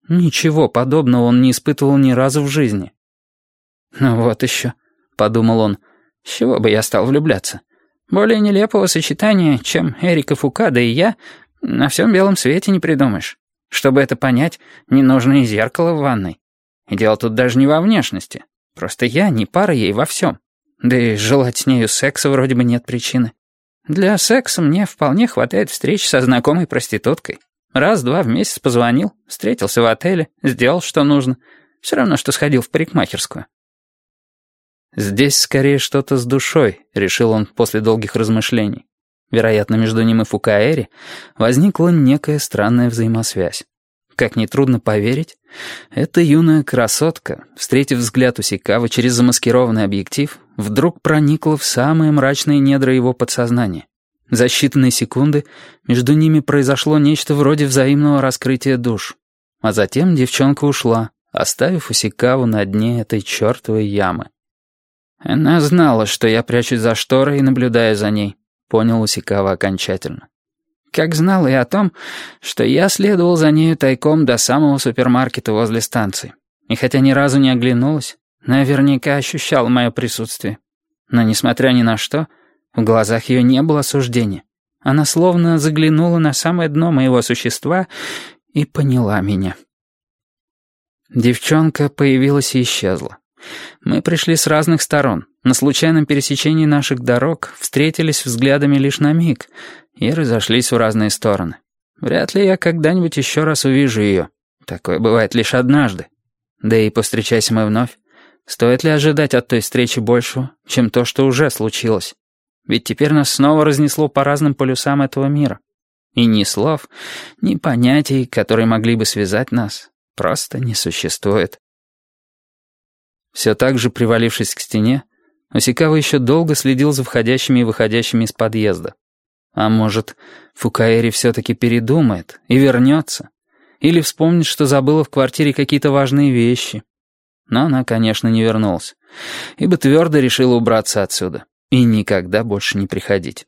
Ничего подобного он не испытывал ни разу в жизни. «Ну вот еще», — подумал он, — «с чего бы я стал влюбляться? Более нелепого сочетания, чем Эрика Фукада и я, на всем белом свете не придумаешь. Чтобы это понять, не нужно и зеркало в ванной. И дело тут даже не во внешности. Просто я не пара ей во всем. Да и желать с нею секса вроде бы нет причины. Для секса мне вполне хватает встреч со знакомой проституткой. Раз-два в месяц позвонил, встретился в отеле, сделал, что нужно. Все равно, что сходил в парикмахерскую». «Здесь скорее что-то с душой», — решил он после долгих размышлений. Вероятно, между ним и Фукаэри возникла некая странная взаимосвязь. Как нетрудно поверить, эта юная красотка, встретив взгляд Усикавы через замаскированный объектив, вдруг проникла в самые мрачные недра его подсознания. За считанные секунды между ними произошло нечто вроде взаимного раскрытия душ. А затем девчонка ушла, оставив Усикаву на дне этой чертовой ямы. «Она знала, что я прячусь за шторой и наблюдаю за ней», — понял Усикава окончательно. «Как знала и о том, что я следовал за нею тайком до самого супермаркета возле станции. И хотя ни разу не оглянулась, наверняка ощущала мое присутствие. Но, несмотря ни на что, в глазах ее не было осуждения. Она словно заглянула на самое дно моего существа и поняла меня». Девчонка появилась и исчезла. Мы пришли с разных сторон. На случайном пересечении наших дорог встретились взглядами лишь на миг и разошлись в разные стороны. Вряд ли я когда-нибудь еще раз увижу ее. Такое бывает лишь однажды. Да и повстречайся мы вновь. Стоит ли ожидать от той встречи большего, чем то, что уже случилось? Ведь теперь нас снова разнесло по разным полюсам этого мира. И ни слов, ни понятий, которые могли бы связать нас, просто не существует. Все так же привалившись к стене, Усикава еще долго следил за входящими и выходящими из подъезда. А может, Фукаэри все-таки передумает и вернется? Или вспомнит, что забыла в квартире какие-то важные вещи? Но она, конечно, не вернулась, ибо твердо решила убраться отсюда и никогда больше не приходить.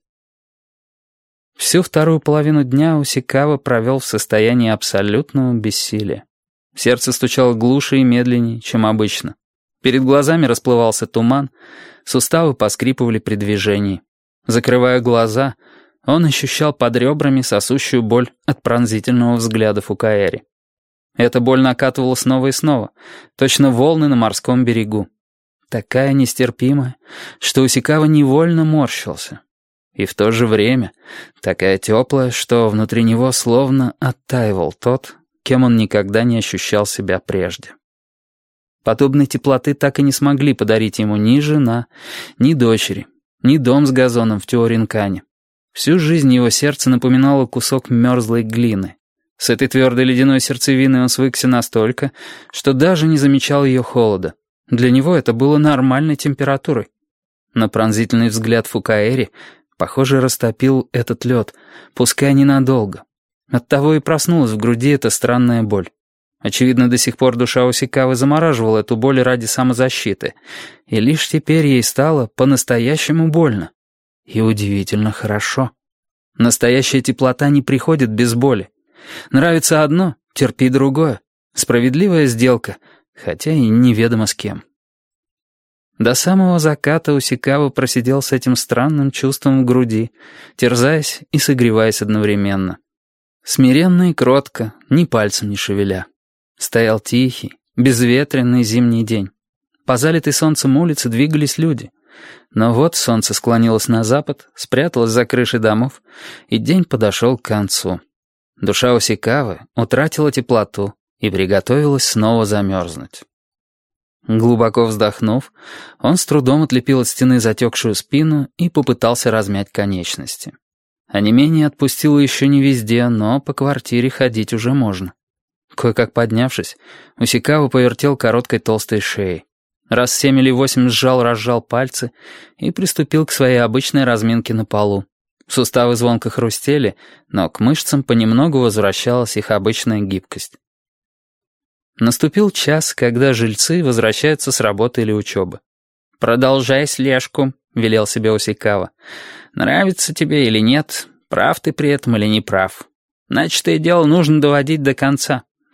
Всю вторую половину дня Усикава провел в состоянии абсолютного бессилия. Сердце стучало глуше и медленнее, чем обычно. Перед глазами расплывался туман, суставы поскрипывали при движении. Закрывая глаза, он ощущал под ребрами сосущую боль от пронзительного взгляда Фукаэри. Эта боль накатывала снова и снова, точно волны на морском берегу. Такая нестерпимая, что Усикава невольно морщился. И в то же время такая теплая, что внутри него словно оттаивал тот, кем он никогда не ощущал себя прежде. Подобной теплоты так и не смогли подарить ему ни жена, ни дочери, ни дом с газоном в Тюоринкане. Всю жизнь его сердце напоминало кусок мерзлой глины. С этой твердой ледяной сердцевиной он свыкся настолько, что даже не замечал ее холода. Для него это было нормальной температурой. Но пронзительный взгляд Фукаэри, похоже, растопил этот лед, пускай ненадолго. Оттого и проснулась в груди эта странная боль. Очевидно, до сих пор душа Усикавы замораживала эту боль ради самозащиты, и лишь теперь ей стало по-настоящему больно. И удивительно хорошо. Настоящая теплота не приходит без боли. Нравится одно — терпи другое. Справедливая сделка, хотя и неведомо с кем. До самого заката Усикава просидел с этим странным чувством в груди, терзаясь и согреваясь одновременно. Смиренно и кротко, ни пальцем не шевеля. Стоял тихий, безветренный зимний день. По залитой солнцем улице двигались люди. Но вот солнце склонилось на запад, спряталось за крышей домов, и день подошел к концу. Душа Усикавы утратила теплоту и приготовилась снова замерзнуть. Глубоко вздохнув, он с трудом отлепил от стены затекшую спину и попытался размять конечности. Онемение отпустило еще не везде, но по квартире ходить уже можно. Кое-как поднявшись, Усикава повертел короткой толстой шеей. Раз 7 или 8 сжал-разжал пальцы и приступил к своей обычной разминке на полу. Суставы звонко хрустели, но к мышцам понемногу возвращалась их обычная гибкость. Наступил час, когда жильцы возвращаются с работы или учебы. «Продолжай слежку», — велел себе Усикава. «Нравится тебе или нет, прав ты при этом или не прав. Начатое дело нужно доводить до конца.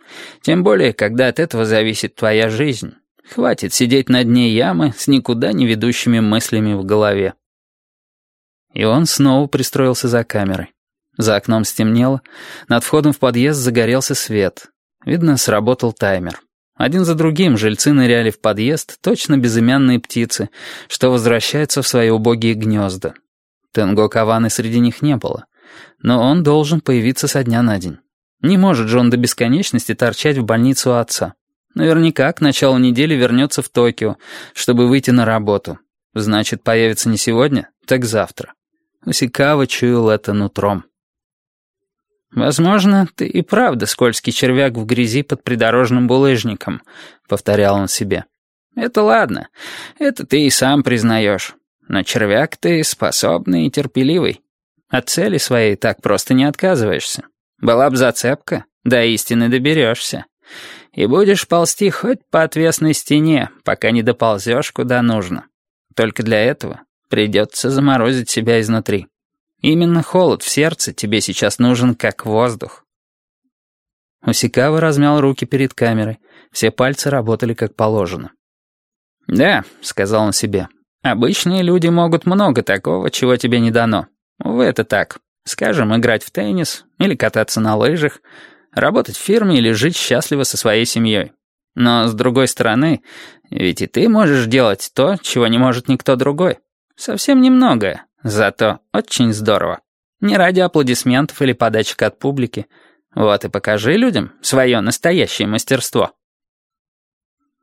Тем более, когда от этого зависит твоя жизнь. Хватит сидеть на дне ямы с никуда не ведущими мыслями в голове. И он снова пристроился за камерой. За окном стемнело, над входом в подъезд загорелся свет. Видно, сработал таймер. Один за другим жильцы ныряли в подъезд, точно безымянные птицы, что возвращаются в свои убогие гнезда. Тенго Каваны среди них не было. Но он должен появиться со дня на день. Не может же он до бесконечности торчать в больнице у отца. Наверняка к началу недели вернется в Токио, чтобы выйти на работу. Значит, появится не сегодня, так завтра. Усикава чуял это нутром. «Возможно, ты и правда скользкий червяк в грязи под придорожным булыжником», — повторял он себе. «Это ладно, это ты и сам признаешь. Но червяк ты способный и терпеливый. От цели своей так просто не отказываешься. Была б зацепка, до истины доберешься. И будешь ползти хоть по отвесной стене, пока не доползешь куда нужно. Только для этого придется заморозить себя изнутри. Именно холод в сердце тебе сейчас нужен как воздух». Усикава размял руки перед камерой. Все пальцы работали как положено. «Да», — сказал он себе, — «обычные люди могут много такого, чего тебе не дано. Увы, это так. Скажем, играть в теннис или кататься на лыжах, работать в фирме или жить счастливо со своей семьей. Но, с другой стороны, ведь и ты можешь делать то, чего не может никто другой. Совсем немного, зато очень здорово. Не ради аплодисментов или подачек от публики. Вот и покажи людям свое настоящее мастерство».